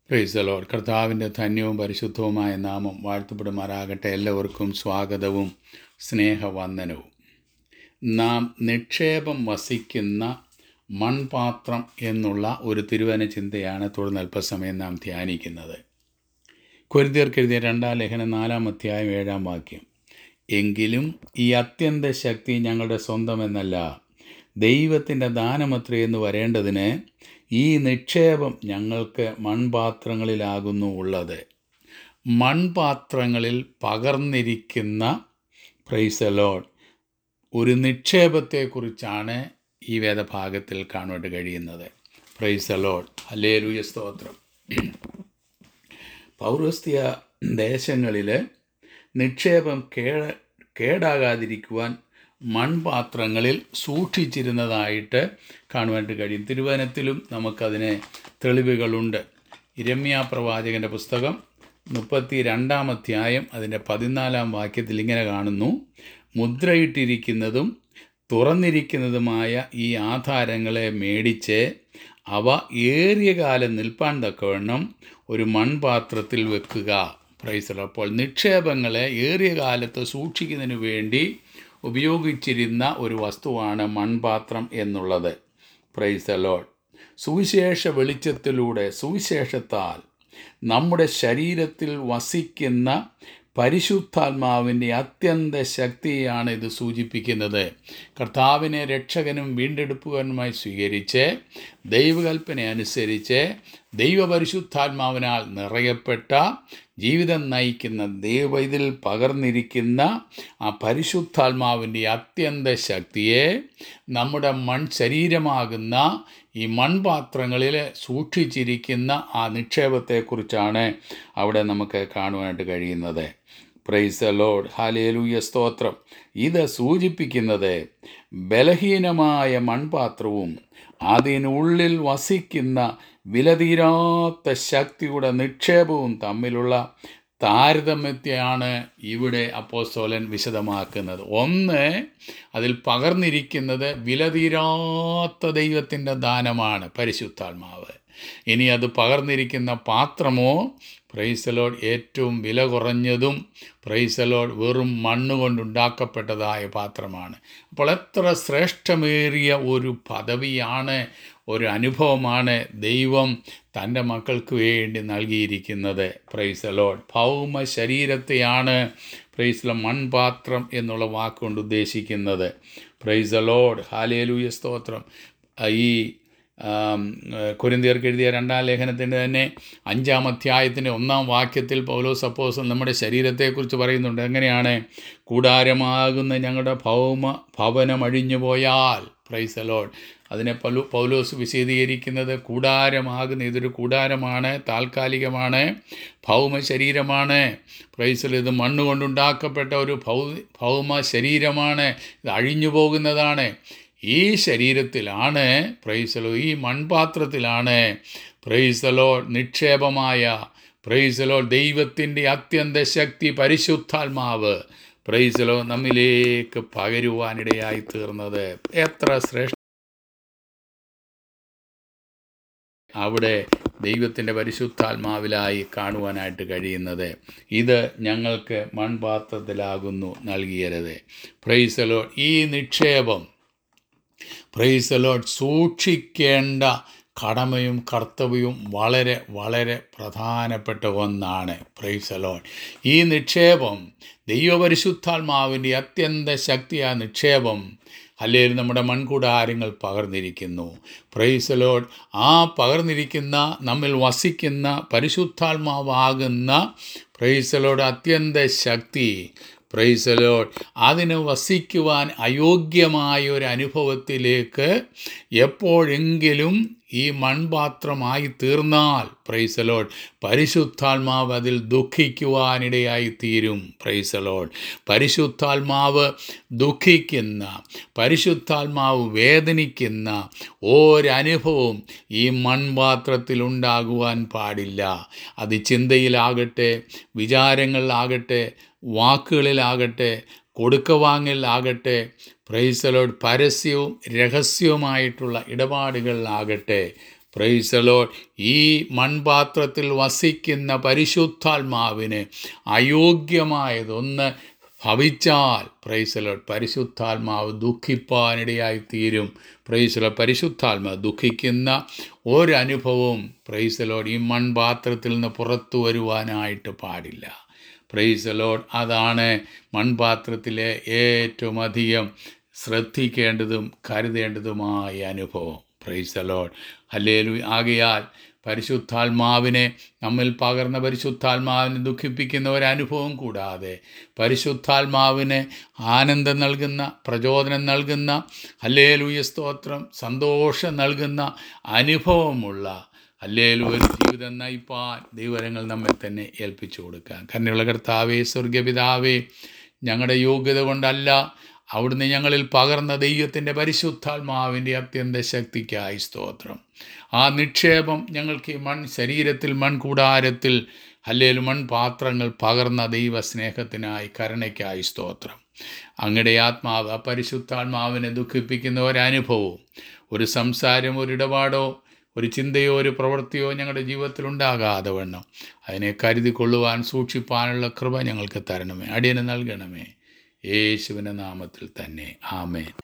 Price the Lord. കർത്താവിൻ്റെ ധന്യവും പരിശുദ്ധവുമായ നാമം വാഴ്ത്തപ്പെടുമാറാകട്ടെ. എല്ലാവർക്കും സ്വാഗതവും സ്നേഹവന്ദനവും. നാം നിക്ഷേപം വസിക്കുന്ന മൺപാത്രം എന്നുള്ള ഒരു തിരുവചന ചിന്തയാണ് തുടർന്ന് അല്പസമയം നാം ധ്യാനിക്കുന്നത്. കൊരിന്ത്യർക്കെഴുതിയ 2 ലേഖനം 4 അധ്യായം 7 വാക്യം. എങ്കിലും ഈ അത്യന്ത ശക്തി ഞങ്ങളുടെ സ്വന്തമെന്നല്ല, ദൈവത്തിൻ്റെ ദാനമത്രേ എന്ന് വരേണ്ടതിന് ഈ നിക്ഷേപം ഞങ്ങൾക്ക് മൺപാത്രങ്ങളിലാകുന്നു ഉള്ളത്. മൺപാത്രങ്ങളിൽ പകർന്നിരിക്കുന്ന പ്രൈസ് ദി ലോർഡ് ഒരു നിക്ഷേപത്തെക്കുറിച്ചാണ് ഈ വേദഭാഗത്തിൽ കാണുവാൻ കഴിയുന്നത്. Price the lord. ഹല്ലേലൂയ, സ്തോത്രം. പൗരസ്ത്യ ദേശങ്ങളിൽ നിക്ഷേപം കേടാകാതിരിക്കുവാൻ മൺപാത്രങ്ങളിൽ സൂക്ഷിച്ചിരുന്നതായിട്ട് കാണുവാൻ കഴിയും. തിരുവചനത്തിലും നമുക്കതിന് തെളിവുകളുണ്ട്. യിരെമ്യാ പ്രവാചകൻ്റെ പുസ്തകം 32 അധ്യായം അതിൻ്റെ 14 വാക്യത്തിൽ ഇങ്ങനെ കാണുന്നു: മുദ്രയിട്ടിരിക്കുന്നതും തുറന്നിരിക്കുന്നതുമായ ഈ ആധാരങ്ങളെ മേടിച്ച് അവ ഏറിയ കാലം നിൽപ്പാൻ തക്കവണ്ണം ഒരു മൺപാത്രത്തിൽ വെക്കുക. Praise the lord. അപ്പോൾ നിക്ഷേപങ്ങളെ ഏറിയ കാലത്ത് സൂക്ഷിക്കുന്നതിന് വേണ്ടി ഉപയോഗിച്ചിരുന്ന ഒരു വസ്തുവാണ് മൺപാത്രം എന്നുള്ളത്. Praise the lord. സുവിശേഷ വെളിച്ചത്തിലൂടെ സുവിശേഷത്താൽ നമ്മുടെ ശരീരത്തിൽ വസിക്കുന്ന പരിശുദ്ധാത്മാവിൻ്റെ അത്യന്ത ശക്തിയാണ് ഇത് സൂചിപ്പിക്കുന്നത്. കർത്താവിനെ രക്ഷകനും വീണ്ടെടുപ്പുകാരനുമായി സ്വീകരിച്ച് ദൈവകൽപ്പന അനുസരിച്ച് ദൈവപരിശുദ്ധാത്മാവിനാൽ നിറയപ്പെട്ട ജീവിതം നയിക്കുന്ന ഇതിൽ പകർന്നിരിക്കുന്ന ആ പരിശുദ്ധാത്മാവിൻ്റെ അത്യന്ത ശക്തിയെ നമ്മുടെ ശരീരമാകുന്ന ഈ മൺപാത്രങ്ങളിൽ സൂക്ഷിച്ചിരിക്കുന്ന ആ നിക്ഷേപത്തെക്കുറിച്ചാണ് അവിടെ നമുക്ക് കാണുവാനായിട്ട് കഴിയുന്നത്. Price the lord. ഹല്ലേലൂയ, സ്തോത്രം. ഇത് സൂചിപ്പിക്കുന്നത് ബലഹീനമായ മൺപാത്രവും അതിനുള്ളിൽ വസിക്കുന്ന വിലതീരാത്ത ശക്തിയുടെ നിക്ഷേപവും തമ്മിലുള്ള താരതമ്യത്തെയാണ് ഇവിടെ അപ്പോസ്തലൻ വിശദമാക്കുന്നത്. ഒന്ന്, അതിൽ പകർന്നിരിക്കുന്നത് വിലതീരാത്ത ദൈവത്തിൻ്റെ ദാനമാണ് പരിശുദ്ധാത്മാവ്. ഇനി അത് പകർന്നിരിക്കുന്ന പാത്രമോ പ്രൈസ് ദി ലോർഡ് ഏറ്റവും വില കുറഞ്ഞതും പ്രൈസ് ദി ലോർഡ് വെറും മണ്ണുകൊണ്ടുണ്ടാക്കപ്പെട്ടതായ പാത്രമാണ്. അപ്പോൾ എത്ര ശ്രേഷ്ഠമേറിയ ഒരു പദവിയാണ്, ഒരു അനുഭവമാണ് ദൈവം തൻ്റെ മക്കൾക്ക് വേണ്ടി നൽകിയിരിക്കുന്നത്. Praise the lord. ഭൗമ ശരീരത്തെയാണ് പ്രൈസ് ദി ലോർഡ് മൺപാത്രം എന്നുള്ള വാക്കുകൊണ്ട് ഉദ്ദേശിക്കുന്നത്. Price the lord. ഹല്ലേലൂയ, സ്തോത്രം. ഈ കൊരിന്ത്യർക്ക് എഴുതിയ 2 ലേഖനത്തിൻ്റെ തന്നെ 5 അധ്യായത്തിൻ്റെ 1 വാക്യത്തിൽ പൗലോസ് അപ്പോസ്തലൻ നമ്മുടെ ശരീരത്തെക്കുറിച്ച് പറയുന്നുണ്ട്. എങ്ങനെയാണ്? കൂടാരമാകുന്ന ഞങ്ങളുടെ ഭവനം അഴിഞ്ഞു പോയാൽ, പ്രൈസ് ദി ലോർഡ്, അതിനെ പൗലോസ് വിശദീകരിക്കുന്നത് കൂടാരമാകുന്ന ഇതൊരു കൂടാരമാണ്, താൽക്കാലികമാണ്, ഭൗമ ശരീരമാണ്. Praise the lord. ഇത് മണ്ണുകൊണ്ടുണ്ടാക്കപ്പെട്ട ഒരു ഭൗമ ശരീരമാണ്, ഇത് അഴിഞ്ഞു പോകുന്നതാണ്. ഈ ശരീരത്തിലാണ് പ്രൈസ് ദി ലോർഡ്, ഈ മൺപാത്രത്തിലാണ് പ്രൈസ് ദി ലോർഡ് നിക്ഷേപമായ പ്രൈസ് ദി ലോർഡ് ദൈവത്തിൻ്റെ അത്യന്ത ശക്തി പരിശുദ്ധാത്മാവ് പ്രൈസ് ദി ലോർഡ് നമ്മിലേക്ക് പകരുവാനിടയായി തീർന്നത്. എത്ര ശ്രേഷ്ഠ അവിടെ ദൈവത്തിൻ്റെ പരിശുദ്ധാത്മാവിലായി കാണുവാനായിട്ട് കഴിയുന്നത്. ഇത് ഞങ്ങൾക്ക് മൺപാത്രത്തിലാകുന്നു നൽകിയത്. Praise the lord. ഈ നിക്ഷേപം പ്രൈസ് ദി ലോർഡ് സൂക്ഷിക്കേണ്ട കടമയും കർത്തവ്യവും വളരെ വളരെ പ്രധാനപ്പെട്ട ഒന്നാണ്. Praise the lord. ഈ നിക്ഷേപം ദൈവപരിശുദ്ധാത്മാവിൻ്റെ അത്യന്ത ശക്തിയായ നിക്ഷേപം അല്ലെങ്കിൽ നമ്മുടെ മൺകൂടാരങ്ങൾ പകർന്നിരിക്കുന്നു. Praise the lord. ആ പകർന്നിരിക്കുന്ന നമ്മിൽ വസിക്കുന്ന പരിശുദ്ധാത്മാവാകുന്ന പ്രൈസ് ദി ലോർഡ് അത്യന്ത ശക്തി പ്രൈസ് ദി ലോർഡ് അതിന് വസിക്കുവാൻ അയോഗ്യമായ ഒരു അനുഭവത്തിലേക്ക് എപ്പോഴെങ്കിലും ഈ മൺപാത്രമായി തീർന്നാൽ പ്രൈസ് ദി ലോർഡ് പരിശുദ്ധാത്മാവ് അതിൽ ദുഃഖിക്കുവാനിടയായി തീരും. Praise the lord. പരിശുദ്ധാത്മാവ് ദുഃഖിക്കുന്ന, പരിശുദ്ധാത്മാവ് വേദനിക്കുന്ന ഒരനുഭവം ഈ മൺപാത്രത്തിലുണ്ടാകുവാൻ പാടില്ല. അത് ചിന്തയിലാകട്ടെ, വിചാരങ്ങളിലാകട്ടെ, വാക്കുകളിലാകട്ടെ, കൊടുക്കവാങ്ങലിലാകട്ടെ, പ്രൈസ് ദി ലോർഡ് പരസ്യവും രഹസ്യവുമായിട്ടുള്ള ഇടപാടുകളിലാകട്ടെ, പ്രൈസ് ദി ലോർഡ്. ഈ മൺപാത്രത്തിൽ വസിക്കുന്ന പരിശുദ്ധാത്മാവിന് അയോഗ്യമായതൊന്ന് ഭവിച്ചാൽ പ്രൈസ് ദി ലോർഡ് പരിശുദ്ധാത്മാവ് ദുഃഖിപ്പാനിടയായി തീരും. Praise the lord. പരിശുദ്ധാത്മാവ് ദുഃഖിക്കുന്ന ഒരനുഭവവും പ്രൈസ് ദി ലോർഡ് ഈ മൺപാത്രത്തിൽ നിന്ന് പുറത്തു വരുവാനായിട്ട് പാടില്ല. Praise the lord. അതാണ് മൺപാത്രത്തിലെ ഏറ്റവും അധികം ശ്രദ്ധിക്കേണ്ടതും കരുതേണ്ടതുമായ അനുഭവം. Praise the lord. ഹല്ലേലൂയ. ആകയാൽ പരിശുദ്ധാത്മാവിനെ നമ്മിൽ പകർന്ന പരിശുദ്ധാത്മാവിനെ ദുഃഖിപ്പിക്കുന്ന ഒരനുഭവം കൂടാതെ പരിശുദ്ധാത്മാവിന് ആനന്ദം നൽകുന്ന, പ്രചോദനം നൽകുന്ന, ഹല്ലേലൂയ സ്തോത്രം, സന്തോഷം നൽകുന്ന അനുഭവമുള്ള ഹല്ലേലൂയ ഒരു ജീവിതം നയിപ്പാൻ ദൈവവരങ്ങൾ നമ്മെ തന്നെ ഏൽപ്പിച്ചു കൊടുക്കാം. കരുണയുള്ള കർത്താവേ, സ്വർഗപിതാവേ, ഞങ്ങളുടെ യോഗ്യത കൊണ്ടല്ല, അവിടുന്ന് ഞങ്ങളിൽ പകർന്ന ദൈവത്തിൻ്റെ പരിശുദ്ധാത്മാവിൻ്റെ അത്യന്ത ശക്തിക്കായി സ്തോത്രം. ആ നിക്ഷേപം ഞങ്ങൾക്ക് ഈ ശരീരത്തിൽ, മൺകൂടാരത്തിൽ, ഹല്ലേലൂയ മൺപാത്രങ്ങൾ പകർന്ന ദൈവസ്നേഹത്തിനായി, കരുണയ്ക്കായി സ്തോത്രം. അങ്ങയുടെ ആത്മാവ്, ആ പരിശുദ്ധാത്മാവിനെ ദുഃഖിപ്പിക്കുന്ന ഒരനുഭവവും, ഒരു സംസാരം, ഒരിടപാടോ, ഒരു ചിന്തയോ, ഒരു പ്രവൃത്തിയോ ഞങ്ങളുടെ ജീവിതത്തിൽ ഉണ്ടാകാതെ വണ്ണം അതിനെ കരുതിക്കൊള്ളുവാൻ, സൂക്ഷിപ്പാനുള്ള കൃപ ഞങ്ങൾക്ക് തരണമേ, അടിയന് നൽകണമേ. യേശുവിൻ്റെ നാമത്തിൽ തന്നെ. ആമേൻ.